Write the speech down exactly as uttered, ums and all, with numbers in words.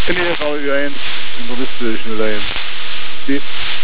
Can you follow your end? And we'll just version of A M. See it?